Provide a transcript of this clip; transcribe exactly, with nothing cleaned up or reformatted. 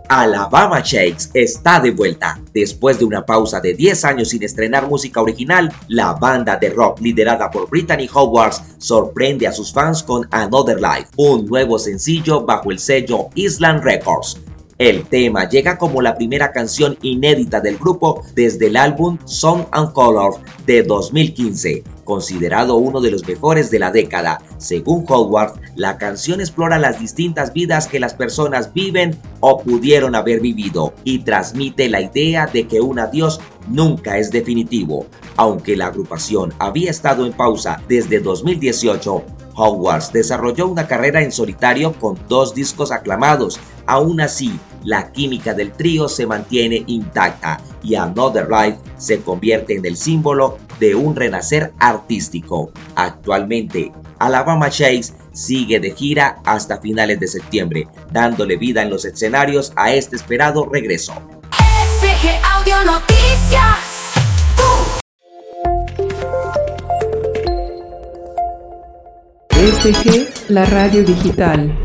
Alabama Shakes está de vuelta. Después de una pausa de diez años sin estrenar música original, la banda de rock liderada por Brittany Howard sorprende a sus fans con Another Life, un nuevo sencillo bajo el sello Island Records. El tema llega como la primera canción inédita del grupo desde el álbum Sound and Color de dos mil quince, considerado uno de los mejores de la década. Según Howard, la canción explora las distintas vidas que las personas viven o pudieron haber vivido y transmite la idea de que un adiós nunca es definitivo. Aunque la agrupación había estado en pausa desde dos mil dieciocho, Howard desarrolló una carrera en solitario con dos discos aclamados. Aún así, la química del trío se mantiene intacta y Another Life se convierte en el símbolo de un renacer artístico. Actualmente, Alabama Shakes sigue de gira hasta finales de septiembre, dándole vida en los escenarios a este esperado regreso. S G Audio Noticias. S G, la radio digital.